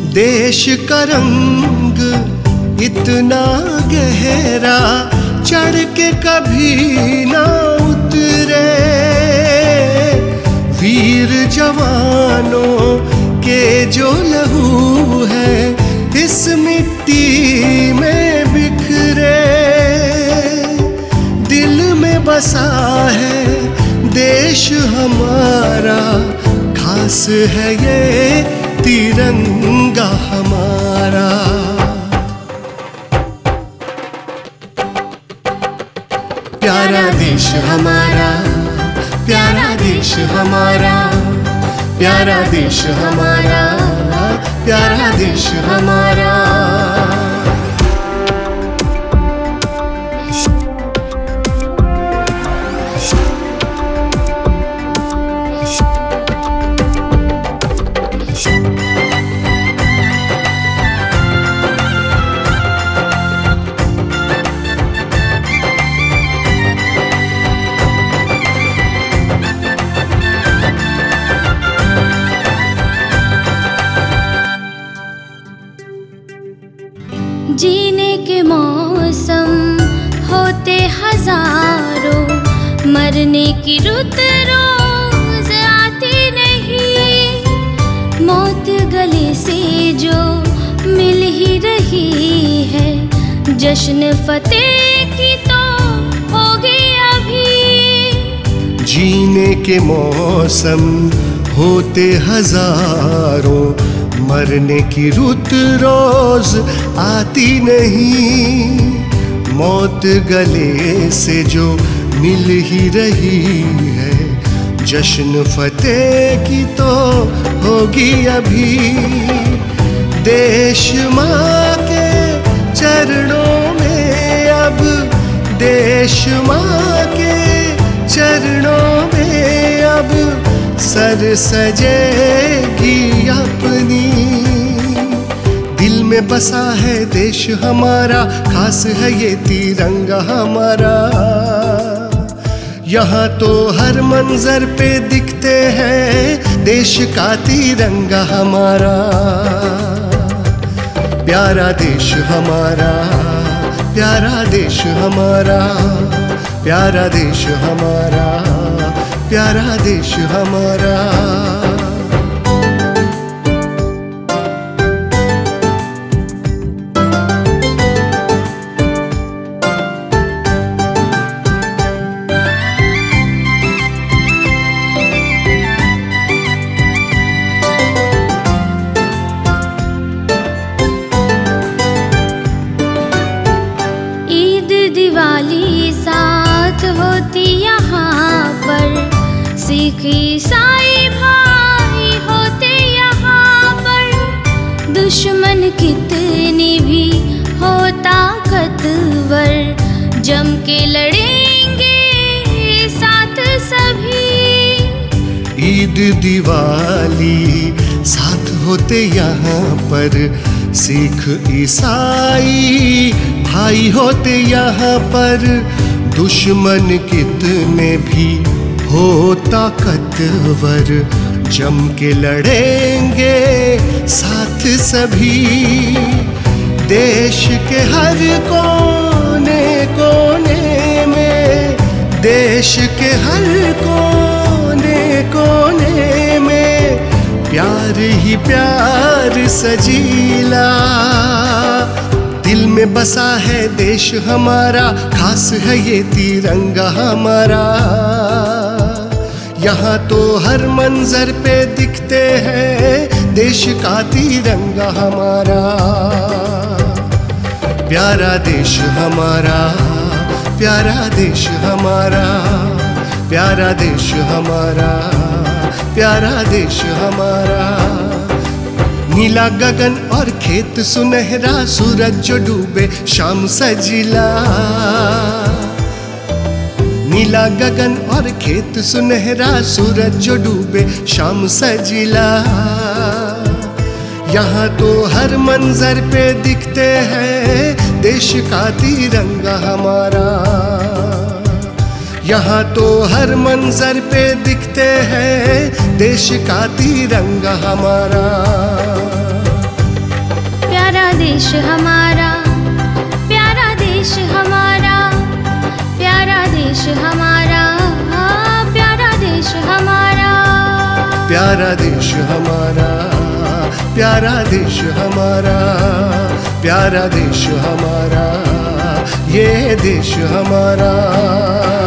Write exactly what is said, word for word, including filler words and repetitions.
देश का रंग इतना गहरा चढ़ के कभी ना उतरे। वीर जवानों के जो लहू है इस मिट्टी में बिखरे। दिल में बसा है देश हमारा, खास है ये तिरंगा हमारा। प्यारा देश हमारा, प्यारा देश हमारा, प्यारा देश हमारा, प्यारा देश हमारा। जीने के मौसम होते हजारों, मरने की रुत रोज आती नहीं। मौत गले से जो मिल ही रही है, जश्न फतेह की तो होगी अभी। जीने के मौसम होते हजारों, मरने की रुत रोज आती नहीं। मौत गले से जो मिल ही रही है, जश्न फतेह की तो होगी अभी। देश माँ के चरणों में अब, देश माँ के चरणों में अब सर सजेगी अपनी। दिल में बसा है देश हमारा, खास है ये तिरंगा हमारा। यहाँ तो हर मंजर पे दिखते हैं देश का तिरंगा हमारा। प्यारा देश हमारा, प्यारा देश हमारा, प्यारा देश हमारा, प्यारा देश हमारा। ईद दिवाली साथ होती यहाँ पर, सिख ईसाई भाई होते यहाँ पर। दुश्मन कितनी भी हो ताकतवर, जम के लड़ेंगे साथ सभी। ईद दिवाली साथ होते यहाँ पर, सिख ईसाई भाई होते यहाँ पर। दुश्मन कितने भी हो ताकतवर, जम के लड़ेंगे साथ सभी। देश के हर कोने कोने में, देश के हर कोने कोने में प्यार ही प्यार सजीला। दिल में बसा है देश हमारा, खास है ये तिरंगा हमारा। यहाँ तो हर मंजर पे दिखते हैं देश का तिरंगा हमारा। प्यारा देश हमारा, प्यारा देश हमारा, प्यारा देश हमारा, प्यारा देश हमारा। नीला गगन और खेत सुनहरा, सूरज जो डूबे शाम सजिला। नीला गगन और खेत सुनहरा, सूरज जो डूबे शाम सजिला। यहाँ तो हर मंजर पे दिखते हैं देश का तिरंगा हमारा। यहाँ तो हर मंजर पे दिखते हैं देश का तिरंगा हमारा। देश हमारा, प्यारा देश हमारा, प्यारा देश हमारा, प्यारा देश हमारा, प्यारा देश हमारा, प्यारा देश हमारा, प्यारा देश हमारा, ये देश हमारा।